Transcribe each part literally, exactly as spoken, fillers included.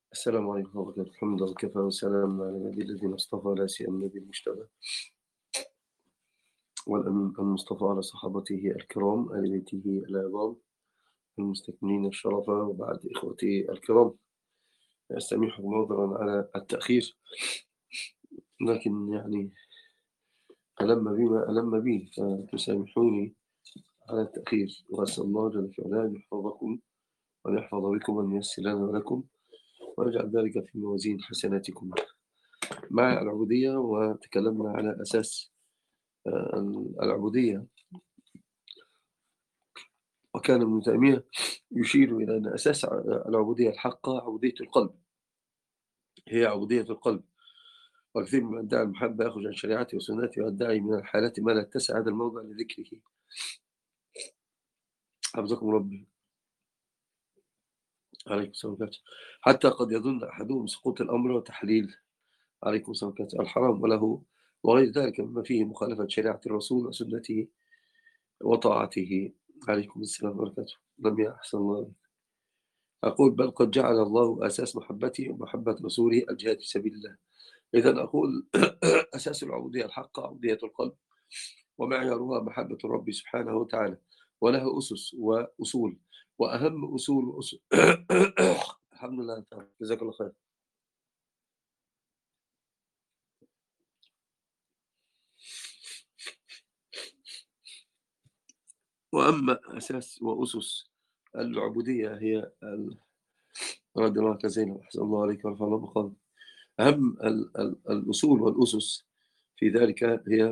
السلام عليكم ورحمة الله وبركاته. الحمد لله وكفى وسلام على النبي الذين اصطفى لا سيما النبي المجتبى والأمين المصطفى على صحابته الكرام آل بيته العظام المستكملين الشرف. وبعد إخوتي الكرام، أستميحكم نظرا على التأخير، لكن يعني ألم بما ألم بي فتسامحوني على التأخير، وأسأل الله جل وعلا أن يحفظكم وأن يحفظ بكم وأن ييسر لنا ولكم ويجعل ذلك في موازين حسناتكم. مع العبودية، وتكلمنا على أساس العبودية، وكان ابن تيمية يشير إلى أن أساس العبودية الحقة عبودية القلب، هي عبودية القلب. وكثير من ادعى المحبة يخرج عن شريعته وسنته ويدعي من الحالات ما لا يتسع هذا الموضع لذكره. حفظكم ربي. عليكم السلام عليكم. حتى قد يظن أحدهم سقوط الأمر وتحليل عليكم السلام عليكم الحرام وله وغير ذلك مما فيه مخالفة شريعة الرسول وسنته وطاعته. عليكم السلام عليكم. لم يحسن الله. أقول بل قد جعل الله أساس محبته ومحبة رسوله الجهاد في سبيل الله. إذن أقول أساس العبودية الحقة عبودية القلب، ومعيارها محبة الرب سبحانه وتعالى، ولها أسس وأصول، وأهم أصول وأصول الحمد لله تعالى. جزاك الله خير. وأما أساس وأسس العبودية هي رضي الله كزينب أحسن الله عليك ورفع الله مقام. أهم الأصول والأسس في ذلك هي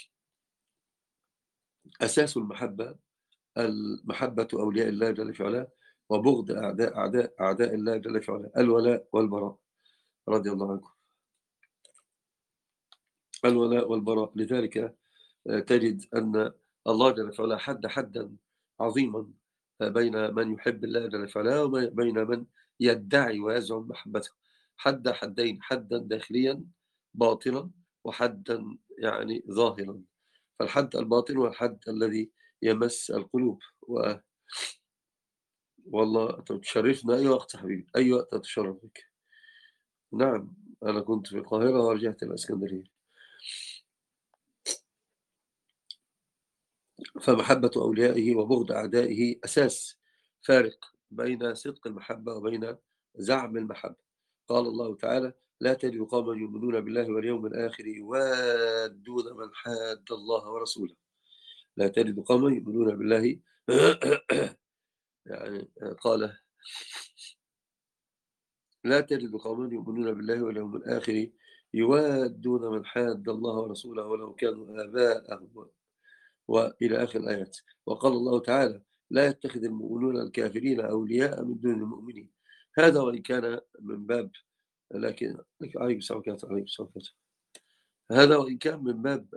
أساس المحبة، المحبة أولياء الله جل في علاه، وبغض أعداء أعداء أعداء الله جل في علاه، الولاء والبراء رضي الله عنكم. الولاء والبراء، لذلك تجد أن الله جل في علاه حد حدا عظيما بين من يحب الله جل في علاه وبين من يدعي ويزعم محبته. حد حدين، حدا داخليا باطنا وحدا يعني ظاهرا. فالحد الباطن والحد الذي يمس القلوب. و والله تشرفنا أي وقت حبيبي، أي وقت تشرف بك. نعم، أنا كنت في القاهرة ورجعت الإسكندرية. فمحبة أوليائه وبغض أعدائه أساس فارق بين صدق المحبة وبين زعم المحبة. قال الله تعالى: لا تجد قوما يؤمنون بالله واليوم الآخر يوادون من حاد الله ورسوله. لا تجد قوما يؤمنون بالله يعني قال: لا تجد قوما يؤمنون بالله واليوم الآخر يوادون من حاد الله ورسوله ولو كانوا آباءهم، وإلى آخر الآيات. وقال الله تعالى: لا يتخذ المؤمنون الكافرين أولياء من دون المؤمنين. هذا وإن كان من باب، لكن عليكم السلام عليكم السلام. هذا وإن كان من باب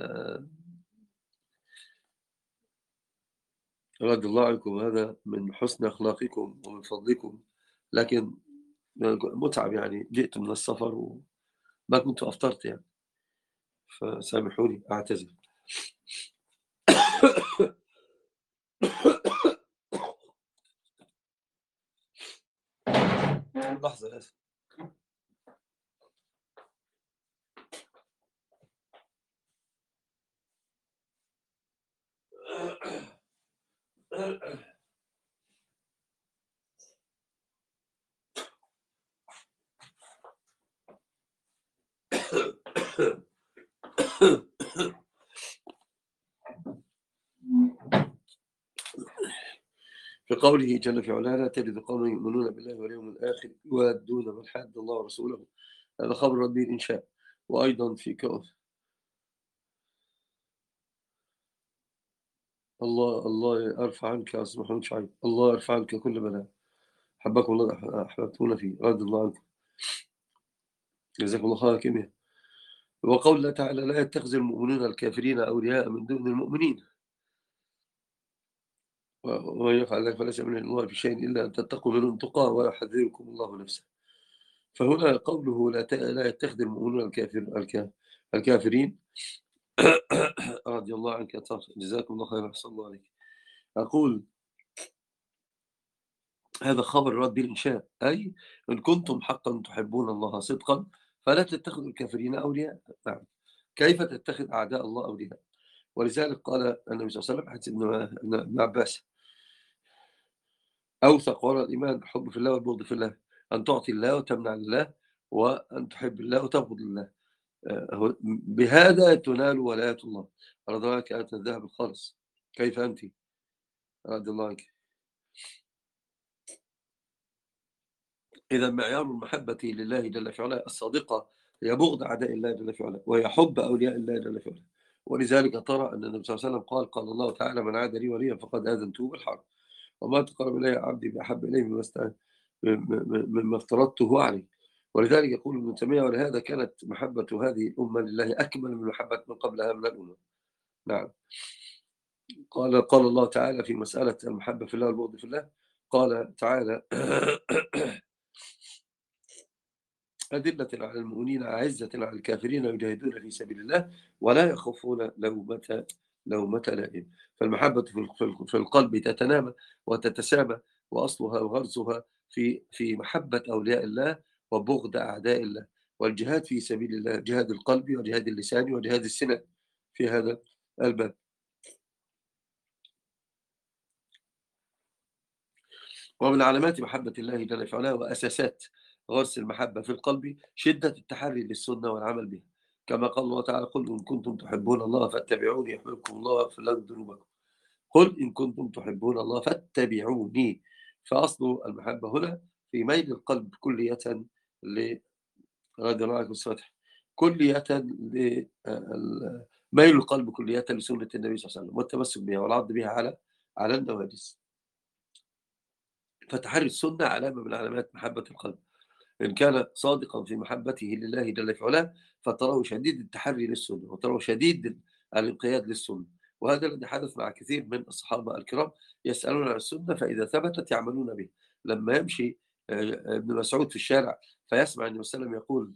رضي الله عنكم، هذا من حسن أخلاقكم ومن فضلكم، لكن متعب يعني، جئت من السفر وما كنت أفطرت يعني، فسامحوني أعتذر. لحظة آسف. في قوله جل في علاه: لا تجد قوما يؤمنون بالله واليوم الآخر يوادون من حاد الله ورسوله. هذا خبر ربي الإنشاء. وأيضا في كون الله الله أرفع عنك يا أستاذ محمود شعيب، الله أرفع عنك كل بلاء. حبكم الله أحببتونا فيه، رضي الله عنكم. جزاكم الله خير كمية. وقول الله تعالى: لا يتخذ المؤمنون الكافرين أولياء من دون المؤمنين ومن يفعل ذلك فليس من الله في شيء إلا أن تتقوا منهم تقى ويحذركم الله نفسه. فهنا قوله لا يتخذ المؤمنون الكافر الكافرين رضي الله عنك. جزاكم الله خير، أحسن الله عليك. أقول هذا خبر رد بالإنشاء، أي إن كنتم حقا تحبون الله صدقا فلا تتخذوا الكافرين أولياء. نعم. كيف تتخذ أعداء الله أولياء؟ ولذلك قال النبي صلى الله عليه وسلم حديث ابن ابن عباس: أوثق وراء الإيمان الحب في الله والبغض في الله، أن تعطي الله وتمنع لله، وأن تحب الله وتبغض لله. آه، بهذا تنال ولاية الله. رضي الله عنك أنت الذهب الخالص. كيف أنت؟ رضي الله عنك. إذا معيار المحبة لله جل في علاه الصادقة هي بغض أعداء الله جل في علاه، وهي حب أولياء الله جل في علاه. ولذلك ترى أن النبي صلى الله عليه وسلم قال: قال الله تعالى: من عاد لي وليا فقد آذنته بالحرب، وما تقرب إلي عبدي بأحب إليه مما است- مما افترضته عليه. ولذلك يقول ابن تيمية: ولهذا كانت محبة هذه الأمة لله أكمل من محبة من قبلها من الأمم. نعم. قال قال الله تعالى في مسألة المحبة في الله والبغض في الله، قال تعالى: أدلة على المؤمنين أعزة على الكافرين يجاهدون في سبيل الله ولا يخافون لومة لومة لائم. فالمحبة في القلب تتنامى وتتسامى، وأصلها وغرزها في في محبة أولياء الله وبغض أعداء الله، والجهاد في سبيل الله، جهاد القلب وجهاد اللسان وجهاد السنة في هذا الباب. ومن علامات محبة الله جل في علاه وأساسات غرس المحبة في القلب شدة التحري للسنة والعمل بها، كما قال الله تعالى: قل إن كنتم تحبون الله فاتبعوني يحببكم الله ويغفر لكم ذنوبكم. قل إن كنتم تحبون الله فاتبعوني. فأصل المحبة هنا في ميل القلب كلية ل رضي الله عنكم السطح كلية ل ميل القلب كلية لسنة النبي صلى الله عليه وسلم والتمسك بها والعض بها على على النواجذ. فتحري السنة علامة من علامات محبة القلب. إن كان صادقا في محبته لله جل في علاه فتراه شديد التحري للسنة، وتراه شديد الانقياد للسنة. وهذا الذي حدث مع كثير من الصحابة الكرام، يسألون عن السنة فإذا ثبتت يعملون به. لما يمشي آه، ابن مسعود في الشارع فيسمع النبي صلى الله عليه وسلم يقول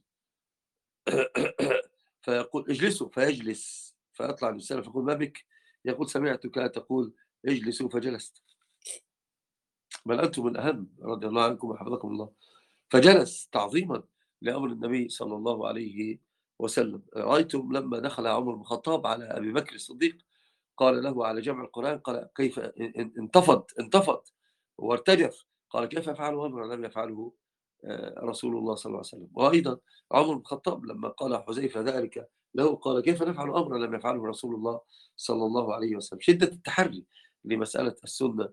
فيقول: اجلسوا، فيجلس، فيطلع النبي صلى الله عليه وسلم فيقول: ما بك؟ يقول: سمعتك تقول اجلسوا فجلست، بل أنتم الأهم، رضي الله عنكم وحفظكم الله. فجلس تعظيما لأمر النبي صلى الله عليه وسلم. رأيتم لما دخل عمر بن الخطاب على أبي بكر الصديق قال له على جمع القرآن، قال: كيف؟ انتفض انتفض وارتجف، قال: كيف يفعل أمر لم يفعله آه، رسول الله صلى الله عليه وسلم. وأيضا عمر بن الخطاب لما قال حذيفة ذلك له قال: كيف نفعل أمرا لم يفعله رسول الله صلى الله عليه وسلم. شدة التحري لمسألة السنة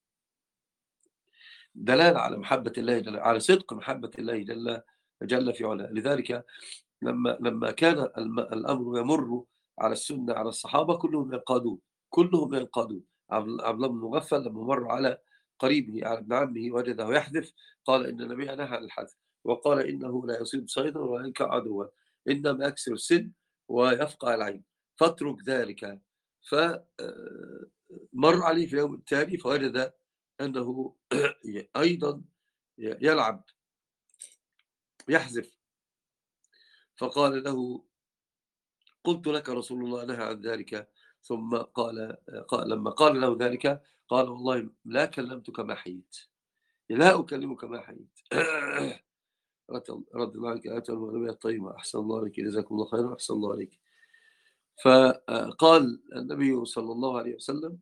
دلالة على محبة الله جل، على صدق محبة الله جل جل في علاه. لذلك لما لما كان الأمر يمر على السنة على الصحابة كلهم ينقادون، كلهم ينقادون. عبد الله بن مغفل لما مر على قريبه على ابن عمه وجده يحذف قال: إن النبي نهى عن الحذف، وقال: إنه لا يصيب صيدا ولا ينكع عدوا، إنما يكسر السن ويفقع العين، فاترك ذلك. فمر عليه في اليوم التالي فوجد أنه أيضا يلعب يحذف، فقال له: قلت لك رسول الله نهى عن ذلك. ثم قال, قال لما قال له ذلك قال: والله لا كلمتك ما حييت، لا أكلمك ما حييت. رد الله عنك آيات المغربية الطيبة. أحسن الله عليك، جزاكم الله خيرا، أحسن الله عليك. فقال النبي صلى الله عليه وسلم،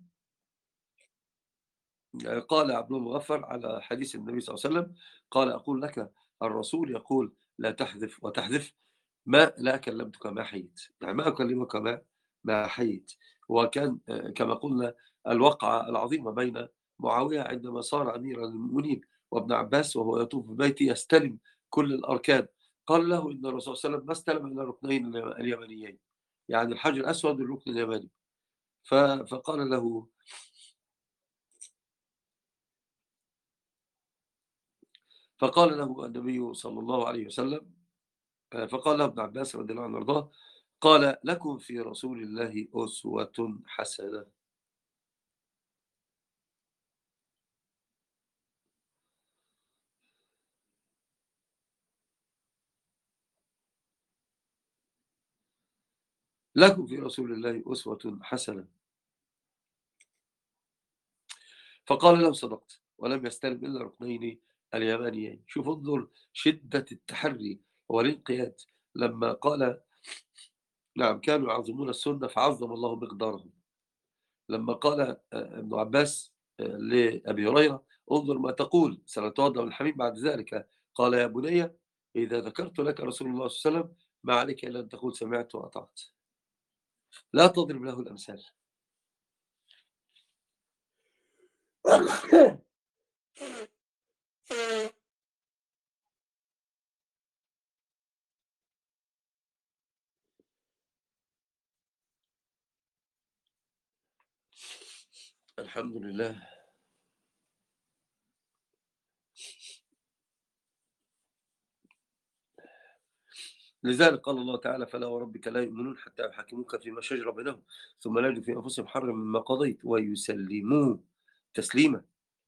قال عبد الله مغفر على حديث النبي صلى الله عليه وسلم، قال: أقول لك الرسول يقول لا تحذف وتحذف، ما لا كلمتك ما حييت، يعني ما أكلمك ما ما حييت. وكان كما قلنا الوقعة العظيمة بين معاوية عندما صار أميرا المؤمنين وابن عباس وهو يطوف ببيته يستلم كل الأركان، قال له إن الرسول صلى الله عليه وسلم ما استلم إلا الركنين اليمنيين، يعني الحجر الأسود والركن اليماني. فقال له فقال له النبي صلى الله عليه وسلم، فقال له ابن عباس رضي الله عنه وارضاه: قال: لكم في رسول الله أسوة حسنة. لكم في رسول الله أسوة حسنة. فقال له: صدقت. ولم يستلم إلا ركنين اليمانيين. شوف انظر شدة التحري والانقياد لما قال نعم كانوا يعظمون السنة فعظم الله مقدارهم. لما قال آه، ابن عباس آه، لأبي هريرة انظر ما تقول سنتوضأ من الحميم بعد ذلك، قال يا بني إذا ذكرت لك رسول الله صلى الله عليه وسلم ما عليك إلا أن تقول سمعت وأطعت، لا تضرب له الأمثال. الحمد لله. لذلك قال الله تعالى فلا وربك لا يؤمنون حتى يحكموك فيما شجر بينهم ثم لا يجدوا في أنفسهم حرجا مما قضيت ويسلموا تسليما.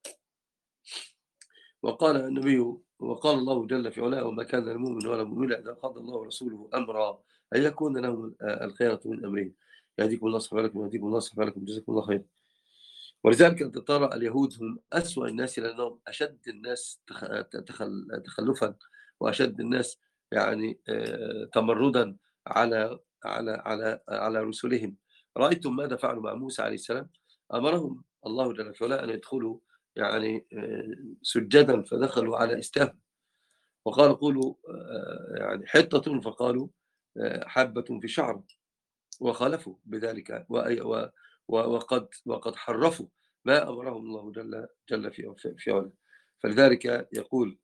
وقال النبي وقال الله جل في علاه وما كان المؤمن ولا مؤمن إذا قضى الله ورسوله أمرا أن يكون لهم الخيرة من أمرهم. يهديكم الله صلى الله عليه وسلم ويهديكم الله صلى الله عليه وسلم جزاكم الله خير. ولذلك أنت ترى اليهود هم أسوأ الناس لأنهم أشد الناس تخلفا وأشد الناس يعني آه، تمردا على على على على رسلهم. رأيتم ماذا فعلوا مع موسى عليه السلام؟ أمرهم الله جل وعلا أن يدخلوا يعني آه، سجدا فدخلوا على استاه وقال قولوا آه، يعني حطة فقالوا آه، حبة في شعر وخالفوا بذلك وقد وقد حرفوا ما أمرهم الله جل جل في في علاه. فلذلك يقول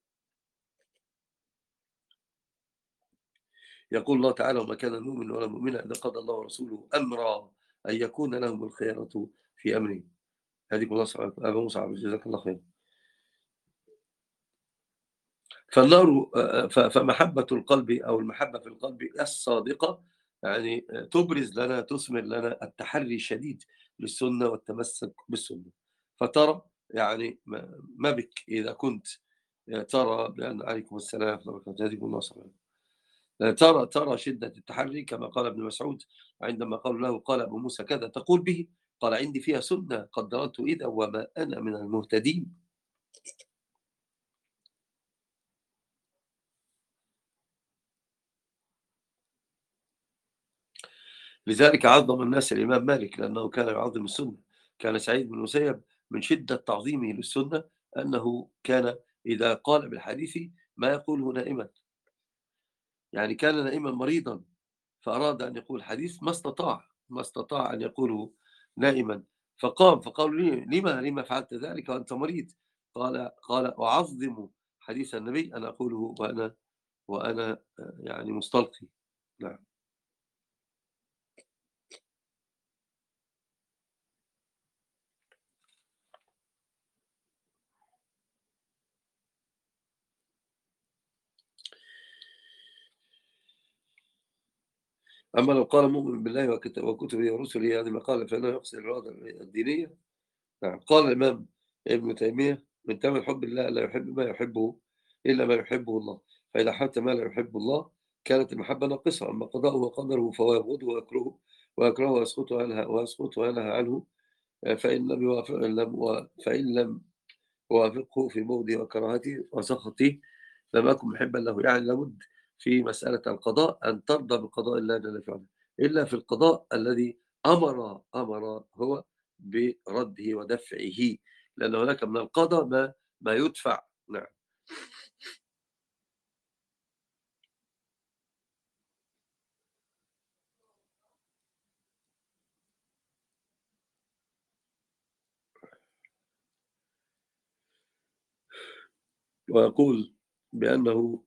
يقول الله تعالى وما كان المؤمن ولا مؤمنة إذا قضى الله ورسوله أمرا أن يكون لهم الخيرة في أمره. هذيكم الله سبحانه أبا موسى جزاك الله خير. فالنار فمحبة القلب أو المحبة في القلب الصادقة يعني تبرز لنا تثمر لنا التحري الشديد للسنة والتمسك بالسنة. فترى يعني ما بك إذا كنت ترى بأن عليكم السلام هديكم الله سبحانه ترى ترى شدة التحري كما قال ابن مسعود عندما قال له قال أبو موسى كذا تقول به قال عندي فيها سنة قد درت إذا وما أنا من المهتدين. لذلك عظم الناس الإمام مالك لأنه كان يعظم السنة. كان سعيد بن المسيب من شدة تعظيمه للسنة أنه كان إذا قال بالحديث ما يقوله نائما، يعني كان نائما مريضا فأراد أن يقول حديث ما استطاع ما استطاع أن يقوله نائما فقام فقالوا لي لما لما فعلت ذلك وأنت مريض؟ قال قال أعظم حديث النبي أنا أقوله وأنا وأنا يعني مستلقي. نعم. أما لو قال مؤمن بالله وكتبه ورسله هذه مقالة فإنه يقصد الإرادة الدينية. نعم. قال الإمام ابن تيمية من تمام حب الله لا يحب ما يحبه إلا ما يحبه الله، فإذا حتى ما لا يحب الله كانت المحبة ناقصة. أما قضاءه وقدره فهو يبغضه ويكرهه ويكرهه ويسقط وينهى ويسقط وينهى عنه فإن لم يوافق لم فإن لم يوافقه في موضع وكراهته وسخطه لم أكن محبا له. يعني لابد في مسألة القضاء أن ترضى بقضاء الله جل وعلا إلا في القضاء الذي أمر أمر هو برده ودفعه، لأن هناك من القضاء ما ما يدفع. نعم. ويقول بأنه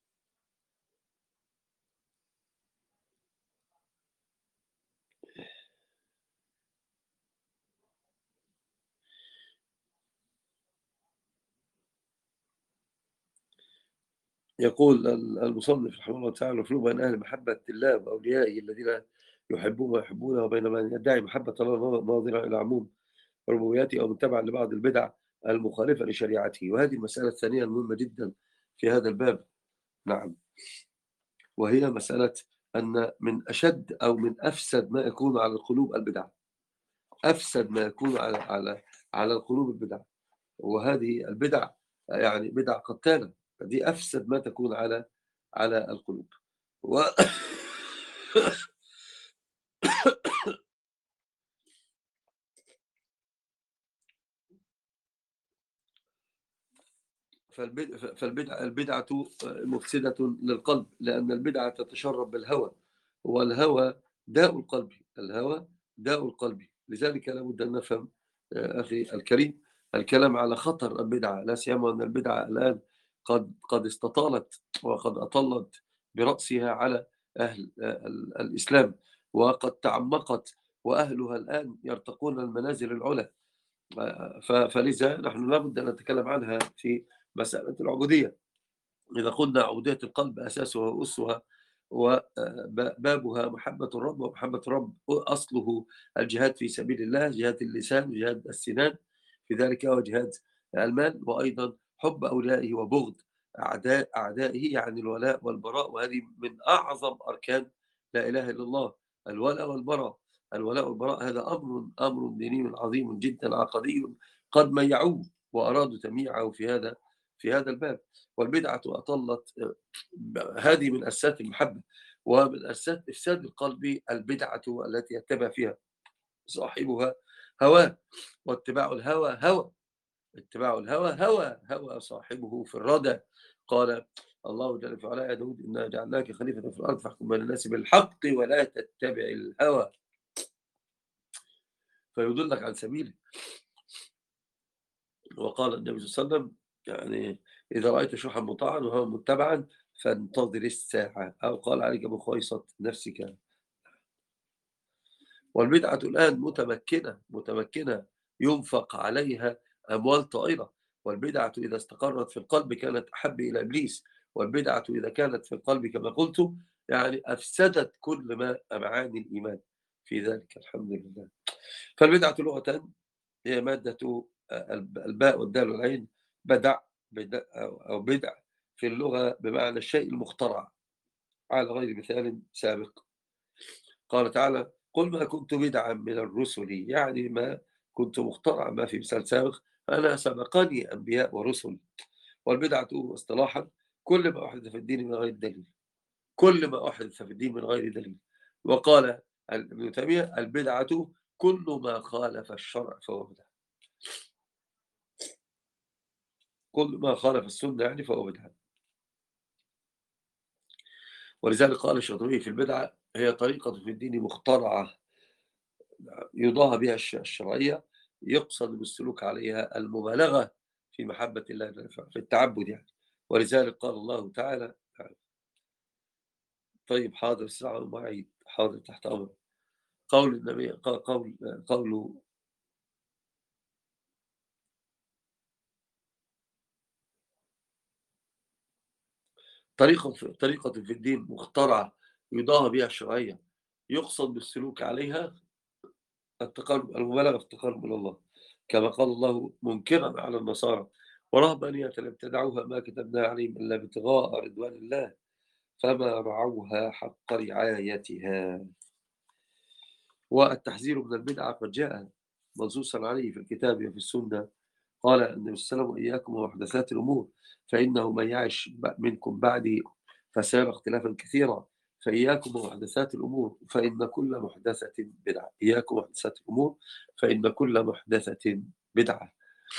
يقول المصنف رحمه الله تعالى الفرق بين أهل محبة الله وأوليائه الذين يحبون ويحبونه وبين من يدعي محبة الله ناظرة إلى عموم ربوبيته أو متبعا لبعض البدع المخالفة لشريعته. وهذه المسألة الثانية المهمة جدا في هذا الباب. نعم. وهي مسألة أن من أشد أو من أفسد ما يكون على القلوب البدع. أفسد ما يكون على على على القلوب البدع. وهذه البدع يعني بدع قتالة، دي أفسد ما تكون على على القلوب. و فالبد- فالبدعة البدعة مفسدة للقلب، لأن البدعة تتشرب بالهوى، والهوى داء القلب، الهوى داء القلب. لذلك لابد أن نفهم آه، أخي الكريم الكلام على خطر البدعة، لا سيما أن البدعة الآن قد قد استطالت وقد أطلت برأسها على أهل آه، الإسلام، وقد تعمقت، وأهلها الآن يرتقون المنازل العلى. ف- فلذا نحن لابد أن نتكلم عنها في مسألة العبودية. إذا قلنا عبودية القلب أساسها وأسها وبابها محبة الرب، ومحبة الرب أصله الجهاد في سبيل الله، جهاد اللسان، جهاد السنان في ذلك، وجهاد المال، وأيضا حب أوليائه وبغض أعداء أعدائه، يعني الولاء والبراء. وهذه من أعظم أركان لا إله إلا الله، الولاء والبراء. الولاء والبراء هذا أمر أمر ديني عظيم جدا عقدي، قد ميعوه وأرادوا تمييعه في هذا في هذا الباب. والبدعة أطلت هذه من أساسات المحبة، ومن أساسات إفساد القلب البدعة التي يتبع فيها صاحبها هواه. واتباع الهوى هوى، اتباع الهوى هوى هوى صاحبه في الردى. قال الله جل وعلا: يا داود إنا جعلناك خليفة في الأرض فاحكم بين الناس بالحق ولا تتبع الهوى فيضلك عن سبيله. وقال النبي صلى الله عليه وسلم: يعني إذا رأيت شحا مطاعا وهو متبعا فانتظر الساعة، أو قال: عليك بخويصة نفسك. والبدعة الآن متمكنة متمكنة ينفق عليها أموال طائلة. والبدعة إذا استقرت في القلب كانت أحب إلى إبليس. والبدعة إذا كانت في القلب كما قلت يعني أفسدت كل ما معاني الإيمان في ذلك. الحمد لله. فالبدعة لغة هي مادة الباء والدال والعين، بدع بدع أو بدع في اللغة بمعنى الشيء المخترع على غير مثال سابق. قال تعالى: قل ما كنت بدعا من الرسل، يعني ما كنت مخترعا، ما في مثال سابق، أنا سبقني أنبياء ورسل. والبدعة اصطلاحا كل ما أحدث في الدين من غير دليل، كل ما أحدث في الدين من غير دليل. وقال ابن تيمية: البدعة كل ما خالف الشرع فهو بدعة، كل ما خالف السنة يعني فهو بدعة. ولذلك قال الشاطبي في البدعة: هي طريقة في الدين مخترعة يضاهى بها الشرعية، يقصد بالسلوك عليها المبالغة في محبة الله في التعبد يعني. ولذلك قال الله تعالى: طيب حاضر ساعة معي، حاضر تحت أمر. قول النبي قول قوله: طريقة طريقة في الدين مخترعة يضاهى بها الشرعية، يقصد بالسلوك عليها التقرب، المبالغة في التقرب إلى الله، كما قال الله منكرا على النصارى: ورهبانية ابتدعوها ما كتبنا عليهم إلا ابتغاء رضوان الله فما رعوها حق رعايتها. والتحذير من البدعة قد جاء منصوصا عليه في الكتاب وفي السنة. قال النبي صلى الله عليه وسلم: إياكم ومحدثات الأمور فإنه من يعش منكم بعدي فسيرى اختلافا كثيرا. فإياكم ومحدثات الأمور فإن كل محدثة بدعة، إياكم ومحدثات الأمور فإن كل محدثة بدعة.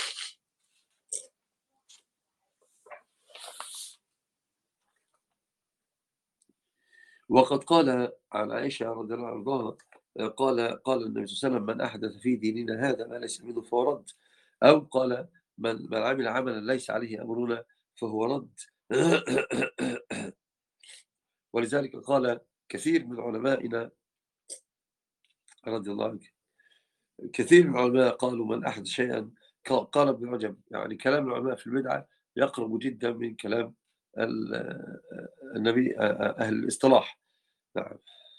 وقد قال عن عائشة رضي الله عنها قال قال النبي صلى الله عليه وسلم: من أحدث في ديننا هذا ما ليس منه فهو رد. أو قال: من من عمل عملا ليس عليه أمرنا فهو رد. ولذلك قال كثير من علمائنا رضي الله عنه، كثير من العلماء قالوا: من أحدث شيئا، قال ابن رجب يعني كلام العلماء في البدعة يقرب جدا من كلام النبي أهل الاصطلاح. نعم.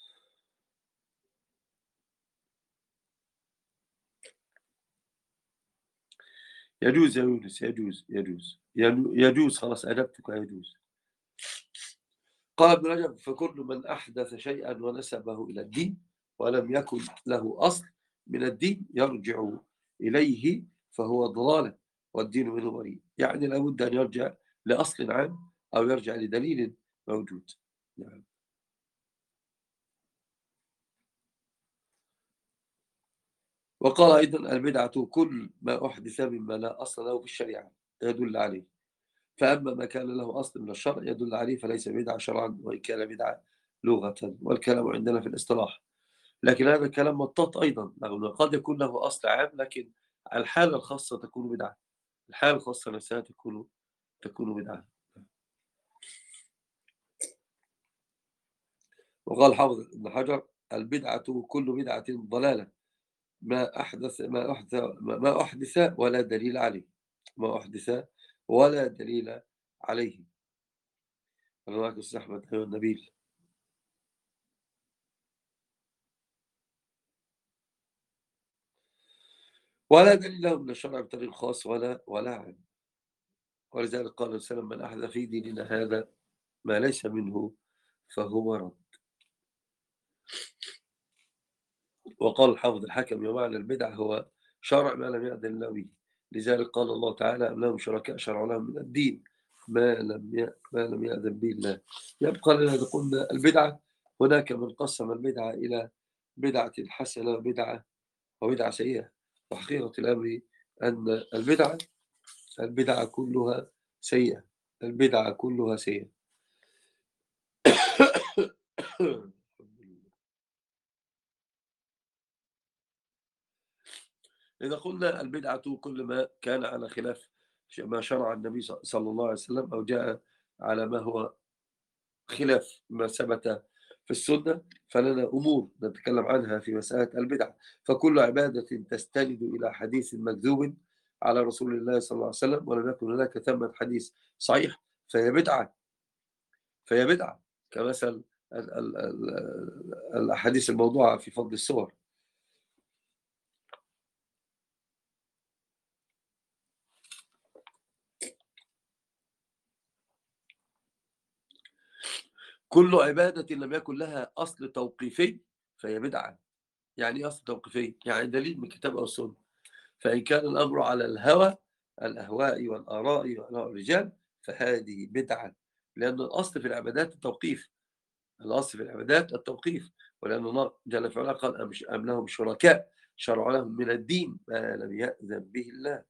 يجوز يا يونس، يجوز يجوز يجوز خلاص أجبتك، يجوز. قال ابن رجب: فكل من أحدث شيئا ونسبه إلى الدين ولم يكن له أصل من الدين يرجع إليه فهو ضلالة. والدين منه بريء. يعني لابد أن يرجع لأصل عام أو يرجع لدليل موجود. نعم. وقال أيضا: البدعة كل ما أحدث مما لا أصل له في الشريعة يدل عليه، فأما ما كان له أصل من الشرع يدل عليه فليس بدعة شرعا وإن كان بدعة لغة. والكلام عندنا في الاصطلاح، لكن هذا الكلام مطاط أيضا، رغم قد يكون له أصل عام، لكن الحالة الخاصة تكون بدعة، الحالة الخاصة نفسها تكون تكون بدعة. وقال حافظ ابن حجر: البدعة كل بدعة ضلالة ما أحدث ما أحدث ما أحدث ولا دليل عليه، ما أحدث ولا دليل عليه. أنا معك أستاذ أحمد. أيها النبيل. ولا دليل له من الشرع بطريق خاص ولا ولا عام. ولذلك قال النبي صلى الله عليه وسلم: من أحدث في ديننا هذا ما ليس منه فهو رد. وقال الحافظ الحكم: ومعنى البدعة هو شرع ما لم يأذن الله به. لذلك قال الله تعالى: أم لهم شركاء شرعوا لهم من الدين ما لم ما لم يأذن به الله. يبقى لنا إذا قلنا البدعة، هناك من قسم البدعة إلى بدعة حسنة وبدعة وبدعة سيئة. وحقيقة الأمر أن البدعة البدعة كلها سيئة، البدعة كلها سيئة. إذا قلنا البدعة كل ما كان على خلاف ما شرع النبي صلى الله عليه وسلم أو جاء على ما هو خلاف ما ثبت في السنة، فلنا أمور نتكلم عنها في مسألة البدع. فكل عبادة تستند إلى حديث مكذوب على رسول الله صلى الله عليه وسلم ولم يكن هناك ثمة حديث صحيح فهي بدعة، فهي بدعة كمثل ال- ال- ال- الأحاديث الموضوعة في فضل السور. كل عبادة لم يكن لها أصل توقيفي فهي بدعة. يعني إيه أصل توقيفي؟ يعني دليل من الكتاب أو السنة. فإن كان الأمر على الهوى الأهواء والآراء وآراء الرجال فهذه بدعة، لأن الأصل في العبادات التوقيف، الأصل في العبادات التوقيف. ولأن الله جل في علاه قال: أم لهم شركاء شرعوا لهم من الدين ما لم يأذن به الله.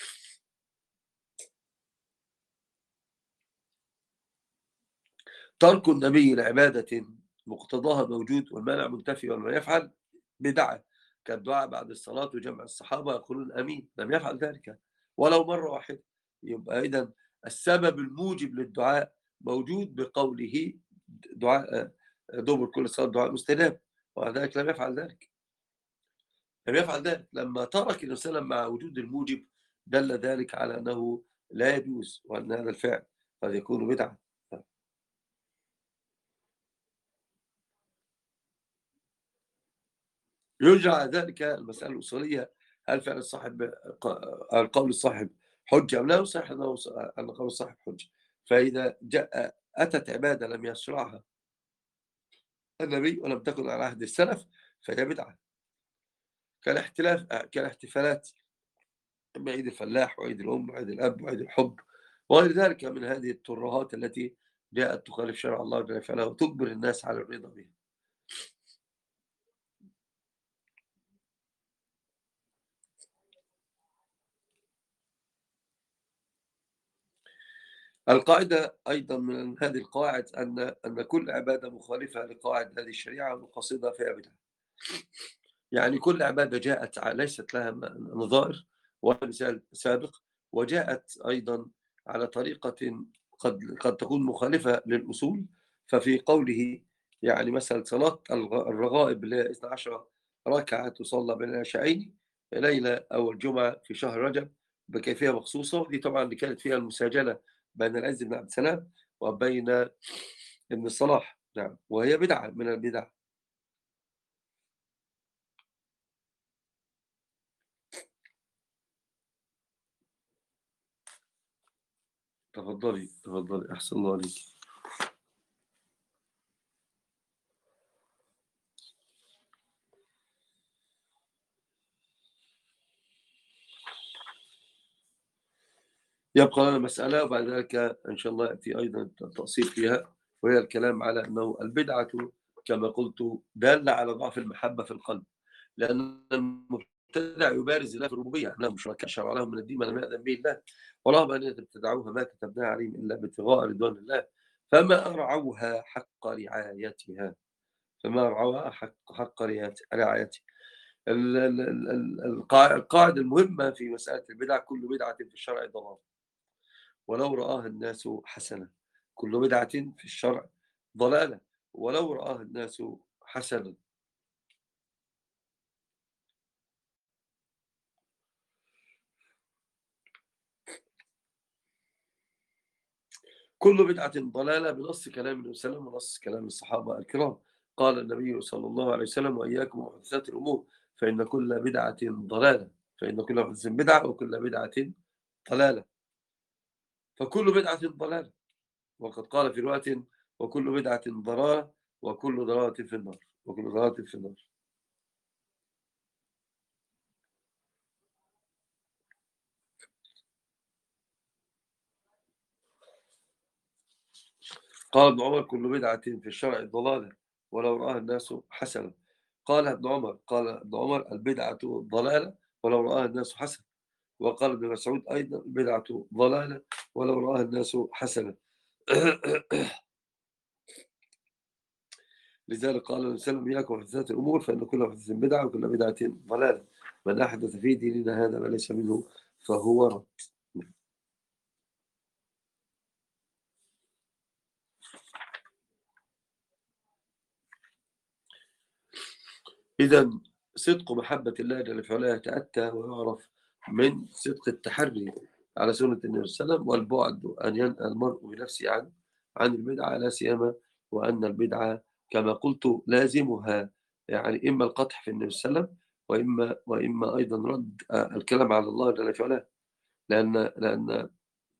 ترك النبي لعبادة مقتضاها موجود والمانع منتفي ولم يفعل بدعة، كالدعاء بعد الصلاة وجمع الصحابة يقولون أمين، لم يفعل ذلك ولو مرة واحدة. يبقى إذن السبب الموجب للدعاء موجود بقوله: دعاء دبر كل صلاة دعاء مستجاب، وذلك لم يفعل ذلك، لم يفعل ذلك. لما ترك النبي صلى الله عليه وسلم مع وجود الموجب دل ذلك على أنه لا يجوز، وأن هذا الفعل قد يكون بدعة. يرجع ذلك المسألة الأصولية: هل فعل الصاحب القول الصاحب حجة أم لا؟ يصح أن قول الصاحب حجة. فإذا جاء أتت عبادة لم يشرعها النبي ولم تكن على عهد السلف فهي بدعة، كالاحتلاف كالاحتفالات بعيد الفلاح وعيد الأم وعيد الأب وعيد الحب وغير ذلك من هذه الترهات التي جاءت تخالف شرع الله جل وعلا وتجبر الناس على الرضا بها. القاعدة أيضا من هذه القواعد أن أن كل عبادة مخالفة لقواعد هذه الشريعة ومقاصدها فيها بدعة. يعني كل عبادة جاءت ليست لها نظائر ولا مثال سابق، وجاءت أيضا على طريقة قد قد تكون مخالفة للأصول. ففي قوله يعني مثلا صلاة الرغائب اللي هي اثنتا عشرة ركعة تصلى بين العشاءين ليلة أول جمعة في شهر رجب بكيفية مخصوصة، دي طبعا اللي كانت فيها المساجلة بين العز بن عبد السلام وبين ابن الصلاح. نعم، وهي بدعة من البدع. تفضلي تفضلي، أحسن الله عليك. يبقى لنا مسألة وبعد ذلك إن شاء الله يأتي أيضا التأصيل فيها، وهي الكلام على أنه البدعة كما قلت دالة على ضعف المحبة في القلب، لأن المبتدع يبارز الله في الربوبية، أنهم شركاء شرع لهم من الدين ما لم يأذن به الله، ورغم أن ابتدعوها ما كتبناها عليهم إلا ابتغاء رضوان الله، فما أرعوها حق رعايتها، فما رعوها حق حق رعايتها. ال- ال- ال- ال- القاع- القاعدة المهمة في مسألة البدع: كل بدعة في الشرع ضلال ولو رآها الناس حسنة، كل بدعة في الشرع ضلالة ولو رآها الناس حسنة. كل بدعة ضلالة بنص كلام النبي صلى الله عليه وسلم ونص كلام الصحابة الكرام. قال النبي صلى الله عليه وسلم: وإياكم ومحدثات الأمور فإن كل بدعة ضلالة، فإن كل محدث بدعة وكل بدعة ضلالة، فكل بدعة ضلالة. وقد قال في رواية: وكل بدعة ضلالة وكل ضلالة في النار، وكل ضلالة في النار. قال ابن عمر: كل بدعة في الشرع ضلالة ولو رآها الناس حسنة. قال ابن عمر قال ابن عمر: البدعة ضلالة ولو رآها الناس حسنة. وقال ابن مسعود أيضا: البدعة ضلالة ولو رآها الناس حسنة. لذلك قال النبي صلى الله عليه وسلم: إياكم ومحدثات الأمور فإن كل محدث بدعة وكل بدعة ضلالة، من أحدث في ديننا هذا ما ليس منه فهو رد. إذا صدق محبة الله جل في علاه يتأتى ويعرف من صدق التحري على سنة النبي صلى الله عليه وسلم، والبعد أن ينأى المرء بنفسه عن عن البدعة، لا سيما وأن البدعة كما قلت لازمها يعني إما القدح في النبي صلى الله عليه وسلم، وإما وإما أيضا رد الكلام على الله جل في علاه، لأن لأن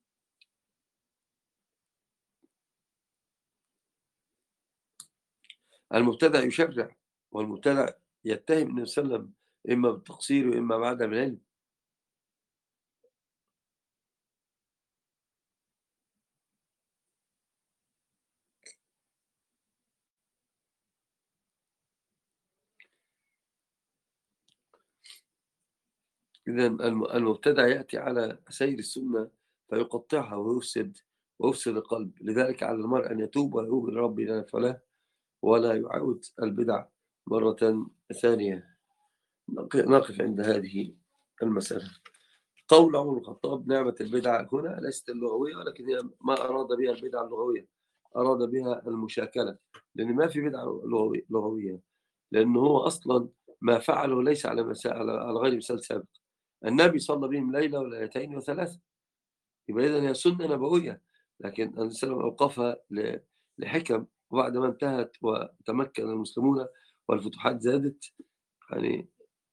المبتدع يشرع، والمبتدع يتهم النبي صلى الله عليه وسلم إما بالتقصير وإما بعدم العلم. إذا المبتدع يأتي على سير السنة فيقطعها ويفسد ويفسد القلب. لذلك على المرء أن يتوب ويؤوب إلى ربه جل وعلا ولا يعاود البدع مرة ثانية. نقف عند هذه المسألة. قول عمر بن الخطاب: نعمة البدعة هنا ليست اللغوية، ولكن هي ما أراد بها البدعة اللغوية، أراد بها المشاكلة، لأن ما في بدعة لغوية، لأنه هو أصلا ما فعله ليس على مساء على غير مثال سابق. النبي صلى بهم ليلة وليلتين وثلاثة، يبقى إذن هي سنة نبوية، لكن النبي صلى الله عليه وسلم أوقفها لحكم، وبعد ما انتهت وتمكن المسلمون والفتوحات زادت يعني.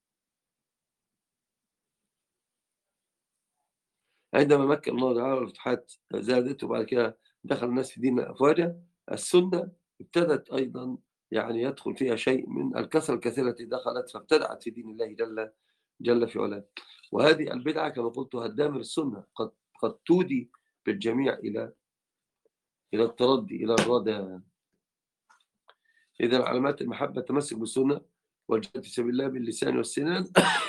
عندما مكن الله تعالى والفتوحات زادت وبعد كده دخل الناس في دين أفواجا، السنة ابتدت أيضا يعني يدخل فيها شيء من الكثرة الكثيرة التي دخلت فابتدعت في دين الله جل جل في علاه. وهذه البدعة كما قلت هدامر السنة، قد قد تودي بالجميع إلى إلى التردي إلى الردى. إذا علامات المحبة التمسك بالسنة والجهاد في سبيل الله باللسان والسنان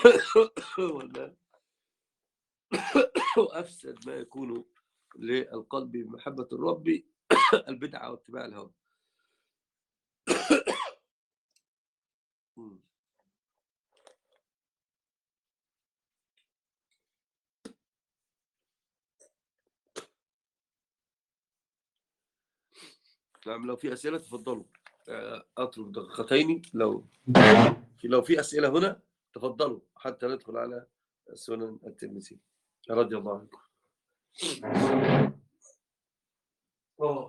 وأفسد ما يكون للقلب بمحبة الرب البدعة واتباع الهوى. نعم، لو في أسئلة تفضلوا. أترك دقيقتين، لو لو في أسئلة هنا تفضلوا حتى ندخل على سنن الترمذي رضي الله عنكم. أوه.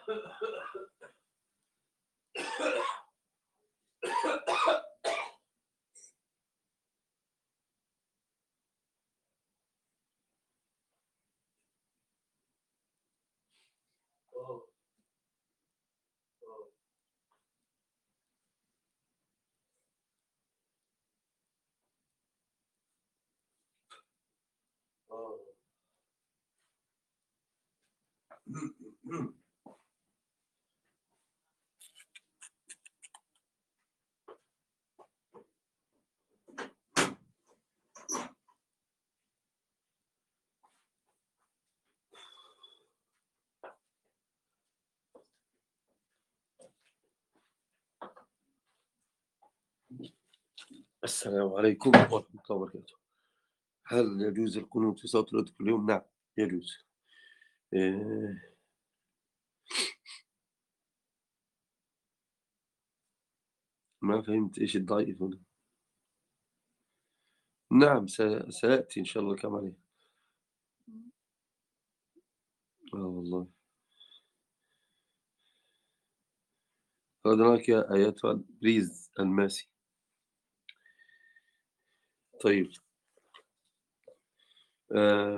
السلام عليكم ورحمة الله وبركاته. هل يجوز القنوت في صلاة الوتر كل يوم؟ نعم يجوز. آآ ما فهمت إيش الضعيف هنا؟ نعم س سيأتي إن شاء الله الكلام عليه. آه والله. أدراك يا أيتها البريز الماسي. طيب. آآ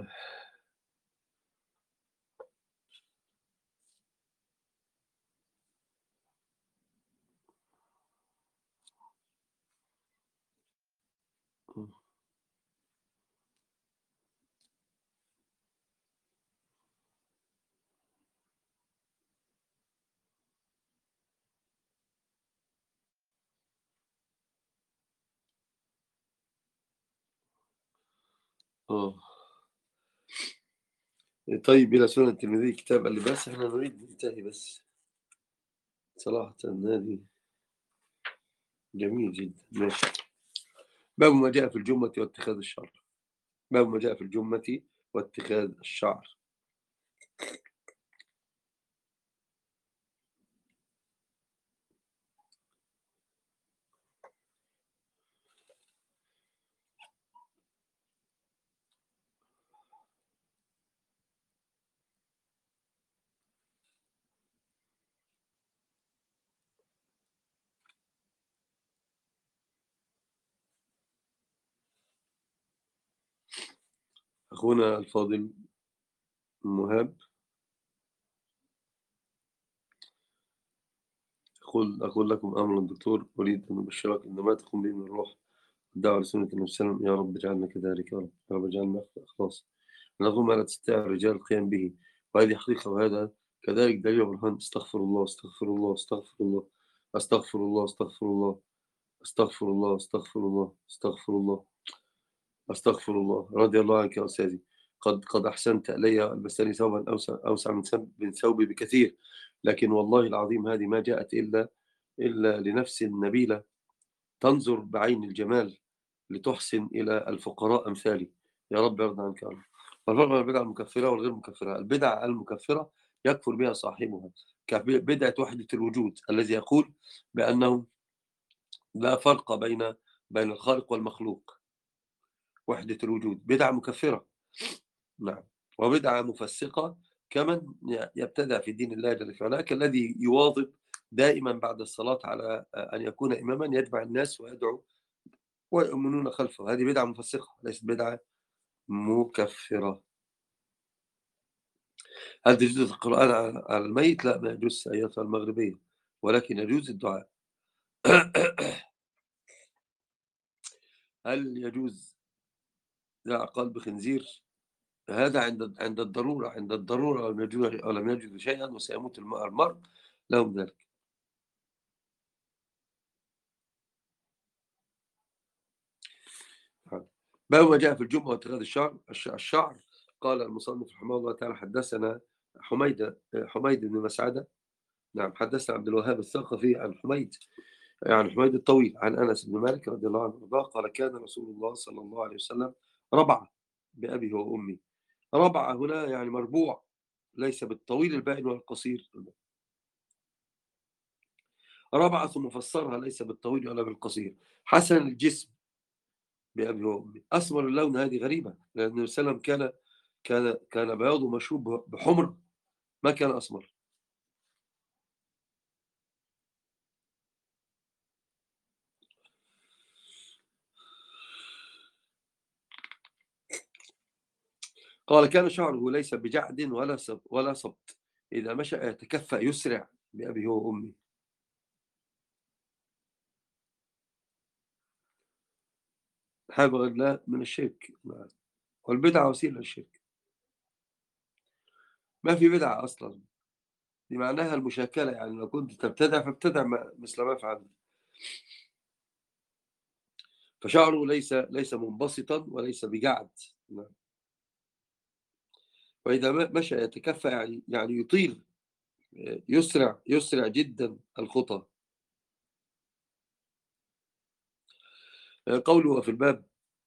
آه. طيب إلى سنن الترمذي كتاب اللباس، إحنا نريد ننتهي بس صراحةً هذه جميل جدًا، ماشي. باب ما جاء في الجمة واتخاذ الشعر. باب ما جاء في الجمة واتخاذ الشعر. أخونا الفاضل مهاب أقول أقول لكم أمرا دكتور، أريد أن أبشرك أن ما تقوم به من الروح الدعوة لسنة النبي صلى الله عليه وسلم، يا رب اجعلنا كذلك، يا رب يا رب اجعلنا إخلاص نظم ما لا تستطيع الرجال القيام به، وهذه حقيقة، وهذا كذلك دليل برهان. استغفر الله استغفر الله استغفر الله أستغفر الله أستغفر الله أستغفر الله أستغفر الله أستغفر الله أستغفر الله. رضي الله عنك يا أستاذي. قد قد أحسنت إلي، ألبستني ثوبا أوسع أوسع من ثوب من ثوبي بكثير، لكن والله العظيم هذه ما جاءت إلا إلا لنفس نبيلة تنظر بعين الجمال لتحسن إلى الفقراء أمثالي. يا رب يرضى عنك يا رب. والفرق بين البدعة المكفرة والغير مكفرة: البدعة المكفرة يكفر بها صاحبها، كبدعة وحدة الوجود الذي يقول بأنه لا فرق بين بين الخالق والمخلوق، وحدة الوجود بدعة مكفرة. نعم. وبدعة مفسقة كمن يبتدع في دين الله جل في علاه، كالذي يواظب دائما بعد الصلاة على أن يكون إماما يتبع الناس ويدعو ويؤمنون خلفه. هذه بدعة مفسقة ليست بدعة مكفرة. هل تجوز القرآن على الميت؟ لا، ما يجوز أيتها المغربية، ولكن يجوز الدعاء. هل يجوز دع قلب خنزير؟ هذا عند عند الضرورة، عند الضرورة لم يجد ولم يجد شيئا وسيموت المرء لهم ذلك. باب ما جاء في الجمعة واتخاذ الشعر الشعر قال المصنف رحمه الله تعالى: حدثنا حميد حميد بن مسعدة. نعم. حدثنا عبد الوهاب الثقفي عن حميد، يعني حميد الطويل، عن أنس بن مالك رضي الله عنه وارضاه قال: كان رسول الله صلى الله عليه وسلم ربع بأبي وأمي. ربع هنا يعني مربوع، ليس بالطويل البائن ولا القصير. ربع ثم فسرها ليس بالطويل ولا بالقصير. حسن الجسم بأبي وأمي. أسمر اللون، هذه غريبة، لأن النبي صلى الله عليه وسلم كان كان كان بياضه مشوب بحمر، ما كان أسمر. قال كان شعره ليس بجعد ولا سب ولا سبط، إذا مشى يتكفأ يسرع بأبي هو وأمي. حاجة غير الله من الشرك، والبدعة وسيلة للشرك. ما في بدعة أصلا، دي معناها المشاكلة، يعني لو كنت تبتدع فابتدع مثل ما فعل. فشعره ليس ليس منبسطا وليس بجعد. وإذا مشى يتكفى يعني يعني يطيل، يسرع يسرع جدا الخطى. قوله في الباب.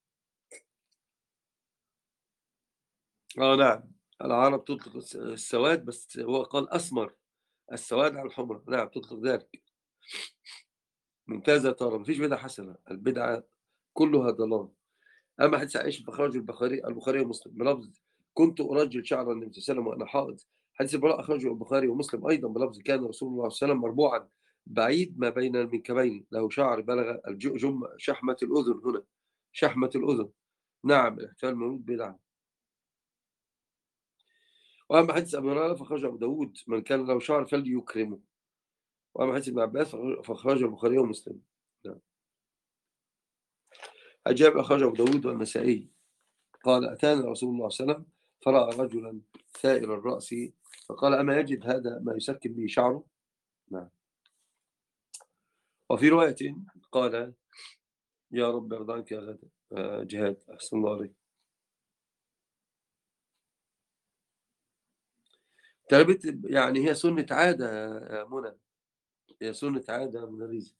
اه نعم، العرب تطلق السواد، بس هو قال أسمر السواد على الحمرة. نعم تطلق ذلك. ممتازة ترى، مفيش بدعة حسنة، البدعة كلها ضلال. أما حديث عائشة فأخرجه البخاري البخاري ومسلم بلفظ كنت أرجل شعر النبي صلى الله عليه وسلم وأنا حائض. حديث البراء أخرجه البخاري ومسلم أيضا بلفظ كان رسول الله صلى الله عليه وسلم مربوعا بعيد ما بين المنكبين، له شعر بلغ الجم شحمة الأذن. هنا شحمة الأذن. نعم الاحتفال مولود بدعة. وأما حديث أبي هريرة فأخرجه أبو داود من كان له شعر فليكرمه. وأما حديث ابن عباس فأخرجه البخاري ومسلم. نعم. أجاب أخرجه أبو داود والنسائي قال أتانا رسول الله صلى الله عليه وسلم فرأى رجلا ثائر الرأس فقال أما يجد هذا ما يسكن به شعره. نعم. وفي رواية قال يا رب ارضى عنك يا غدا جهاد. أحسن الله عليك. تربية يعني هي سنة عادة يا منى، هي سنة عادة من الرزق.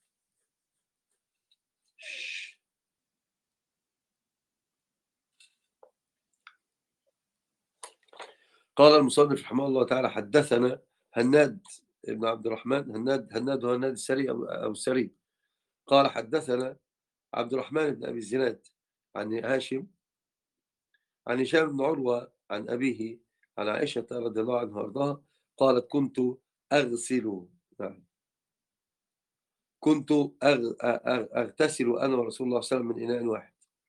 قال المصنف رحمه الله تعالى حدثنا هناد ابن عبد الرحمن. هناد هناد هو هناد السري أو السري. قال حدثنا عبد الرحمن بن أبي الزناد عن هاشم عن هشام بن عروة عن أبيه عن عائشة رضي الله عنها وارضاها قالت كنت أغسل. نعم. كنت أغ... أغتسل أنا ورسول الله صلى الله عليه وسلم من إناء واحد،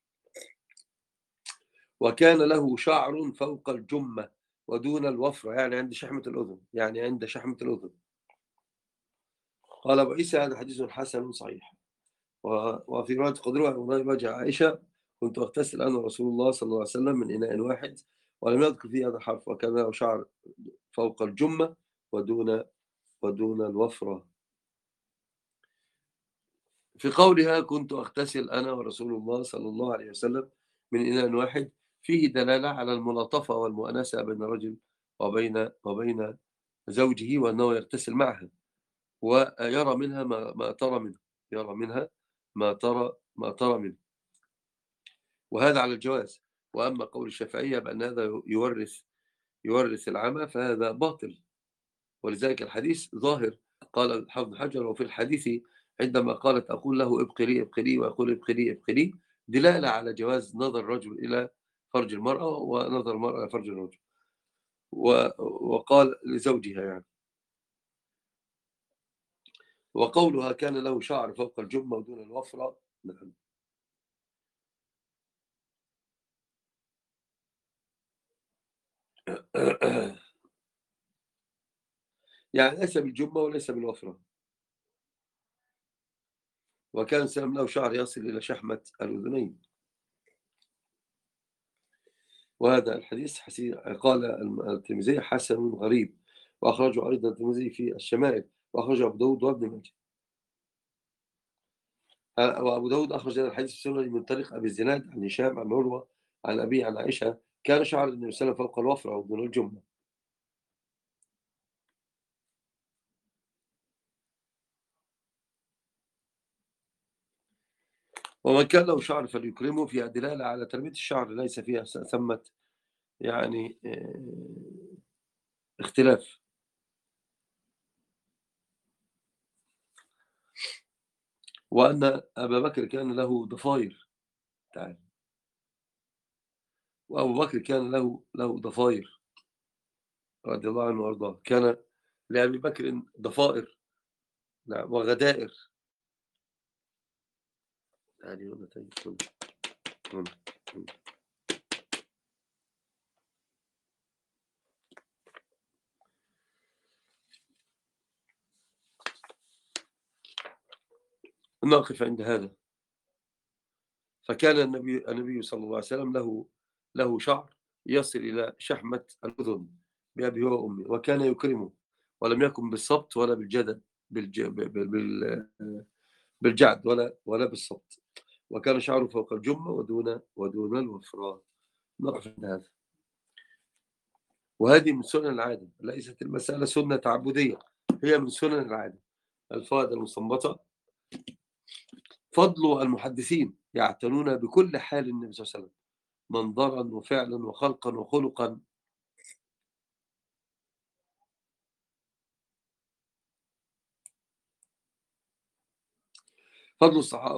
وكان له شعر فوق الجمة ودون الوفرة، يعني عند شحمة الأذن، يعني عند شحمة الأذن. قال أبو عيسى هذا حديث حسن صحيح. وفي رواية قدروها وجه عائشة كنت أغتسل أنا ورسول الله صلى الله عليه وسلم من إناء واحد، ولم يذكر فيه هذا الحرف، وكان له شعر فوق الجمة ودون ودون الوفرة. في قولها كنت أغتسل أنا ورسول الله صلى الله عليه وسلم من إناء واحد فيه دلالة على الملاطفة والمؤانسة بين الرجل وبين وبين زوجه، وأنه يغتسل معها ويرى منها ما, ما ترى منه، يرى منها ما ترى ما ترى منه، وهذا على الجواز. وأما قول الشافعية بأن هذا يورث يورث العمى فهذا باطل، ولذلك الحديث ظاهر. قال الحافظ بن حجر وفي الحديث عندما قالت أقول له ابقي لي ابقي لي وأقول ابقي لي ابقي لي دلالة على جواز نظر الرجل إلى فرج المرأة ونظر المرأة إلى فرج الرجل، وقال لزوجها يعني. وقولها كان له شعر فوق الجمة ودون الوفرة. نعم. يعني ليس بالجمة وليس بالوفرة. وكان سام له شعر يصل إلى شحمة الأذنين. وهذا الحديث حسين قال الترمذي حسن غريب، وأخرجه أيضا الترمذي في الشمائل، وأخرجه أبو داود وابن ماجه. وأبو داود أخرج هذا الحديث في سنن من طريق أبي الزناد عن هشام عن عروة عن أبي عن عائشة كان شعر النبي صلى الله عليه وسلم فوق الوفرة ودون الجمة. ومن كان له شعر فليكرمه فيها دلالة على تربية الشعر، ليس فيها ثمة يعني اختلاف. وأن أبا بكر كان له ضفاير. تعالى. وأبو بكر كان له له ضفاير رضي الله عنه وارضاه. كان لأبي بكر ضفائر وغدائر. يعني هنا هنا. نقف عند هذا. فكان النبي النبي صلى الله عليه وسلم له له شعر يصل إلى شحمة الأذن بأبي هو وأمي، وكان يكرمه، ولم يكن بالسبط ولا بالجدل بالج ب ب بال بالجعد ولا ولا بالسبط، وكان شعره فوق الجمة ودون ودون الوفران. نقف عند هذا. وهذه من سنن العادة، ليست المسألة سنة تعبدية، هي من سنن العادة. الفوائد المستنبطة: فضل المحدثين يعتنون بكل حال النبي صلى الله عليه وسلم، منظرا وفعلا وخلقا وخلقا. فضل الصحابة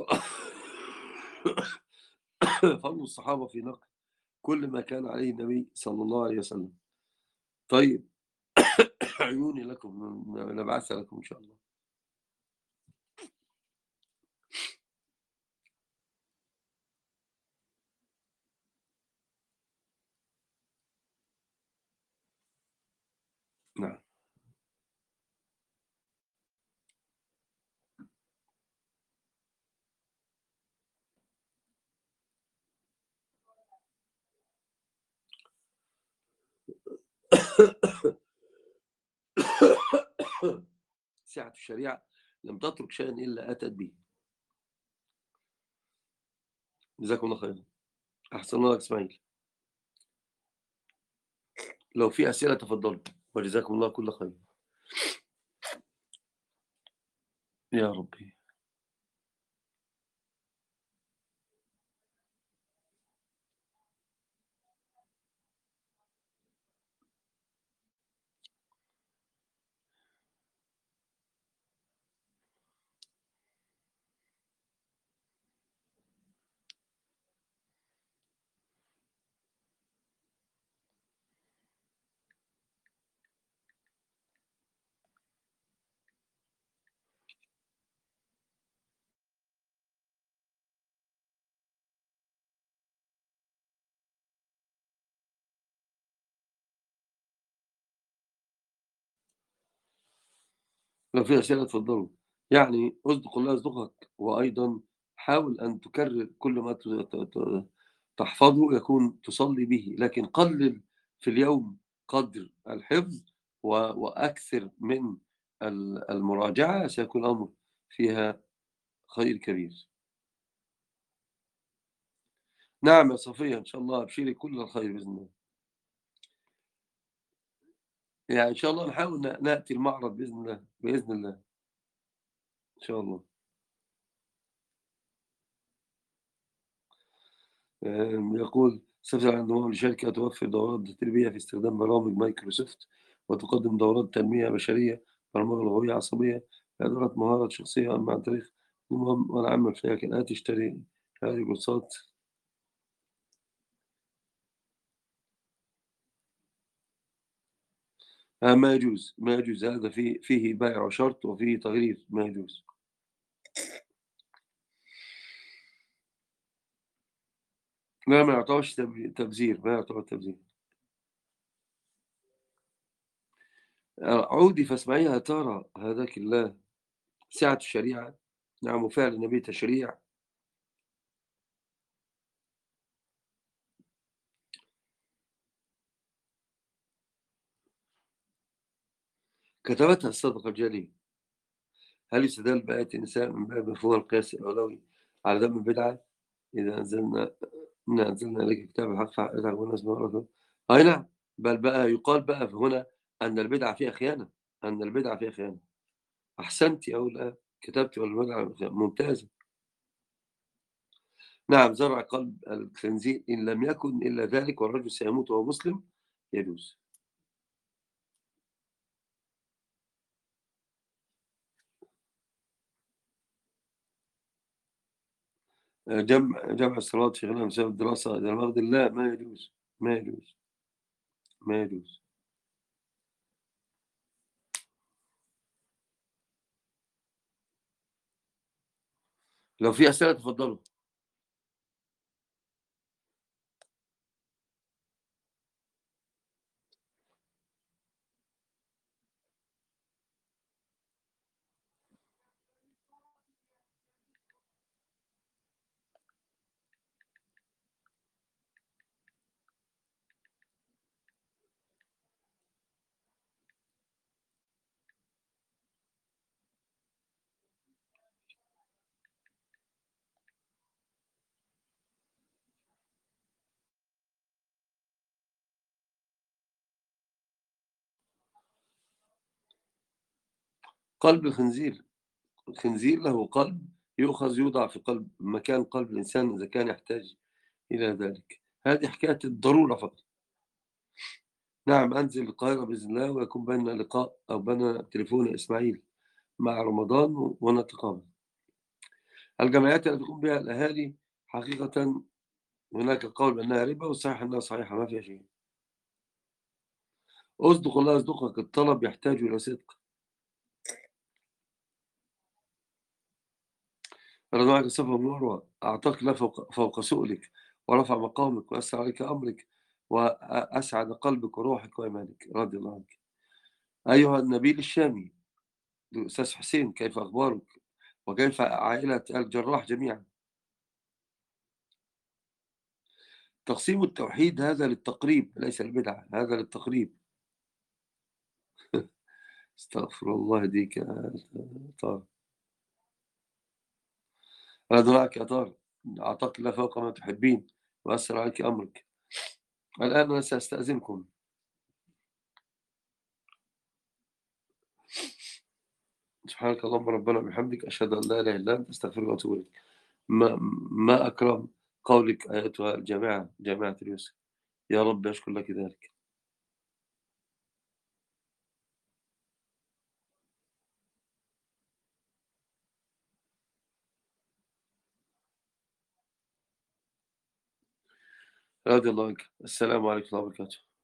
فضل الصحابة في نقل كل ما كان عليه النبي صلى الله عليه وسلم. طيب. عيوني لكم، نبعث لكم إن شاء الله. نعم. سعة الشريعة لم تترك شيئا إلا أتت به. جزاكم الله خيرا. أحسن الله إسماعيل. لو في أسئلة تفضلوا، وجزاكم الله كل خير. يا ربي. لو في أسئلة تفضلوا. يعني اصدق الله يصدقك، وأيضا حاول أن تكرر كل ما ت- ت- ت- تحفظه يكون تصلي به، لكن قلل في اليوم قدر الحفظ و- وأكثر من ال- المراجعة، سيكون الأمر فيها خير كبير. نعم يا صفية، إن شاء الله أبشري كل الخير بإذن الله. يعني إن شاء الله نحاول ن- نأتي المعرض بإذن الله، بإذن الله إن شاء الله. آم، يقول: استفسر عن انضمام لشركة توفر دورات تدريبية في استخدام برامج مايكروسوفت، وتقدم دورات تنمية بشرية، برمجة لغوية عصبية، إدارة مهارات شخصية، أما عن طريق المهم وأنا أعمل فيها كالآتي: اشتري هذه كورسات. آه ما يجوز، ما يجوز هذا، فيه فيه بيع وشرط وفيه تغرير، ما يجوز. لا، ما يعتبرش تب- تبذير، ما يعتبر تبذير. آه، عودي فاسمعيها ترى هداك الله. سعة الشريعة. نعم، وفعل النبي تشريع. كتبتها الصدقة الجارية. هل يستدل بآية النساء من باب مفهوم القياس الأولوي على ذم البدعة؟ إذا أنزلنا إنا أنزلنا إليك كتاب الحق فحق يتعب الناس بما عرفوا. أي نعم. بل بقى يقال بقى هنا أن البدعة فيها خيانة، أن البدعة فيها خيانة. أحسنتِ أو لا كتبتِ والبدعة ممتازة. نعم، زرع قلب الخنزير إن لم يكن إلا ذلك والرجل سيموت وهو مسلم يجوز. جمع جمع الصلاة شغلها بسبب الدراسة إلى المغرب، لا ما يجوز، ما يجوز، ما يجوز. لو في أسئلة تفضلوا. قلب الخنزير، الخنزير له قلب يؤخذ يوضع في قلب مكان قلب الإنسان إذا كان يحتاج إلى ذلك. هذه حكاية الضرورة فقط. نعم أنزل القاهرة بإذن الله ويكون بيننا لقاء أو بيننا تليفون يا إسماعيل مع رمضان ونتقابل. الجمعيات التي تقوم بها الأهالي حقيقة هناك قول بأنها ربا والصحيح أنها صحيحة ما فيها شيء. اصدق الله يصدقك، الطلب يحتاج إلى صدق. رضاك صفا من مروة أعطاك لا فوق, فوق سؤلك ورفع مقامك وأسر عليك أمرك وأسعد قلبك وروحك وإيمانك رضي الله عنك. أيها النبيل الشامي الأستاذ حسين كيف أخبارك وكيف عائلة الجراح جميعا؟ تقسيم التوحيد هذا للتقريب ليس البدعة، هذا للتقريب. استغفر الله ديك يا طارق. أنا دعاك يا طارق أعطاك الله فوق ما تحبين وأسر عليك أمرك. الآن أنا سأستأذنكم. سبحانك اللهم ربنا وبحمدك أشهد أن لا إله إلا أنت أستغفرك وأتوب إليك. ما ما أكرم قولك أيتها الجامعة جامعة اليوسف. يا رب يشكر لك ذلك. رضي الله عنك. السلام عليكم ورحمة الله وبركاته.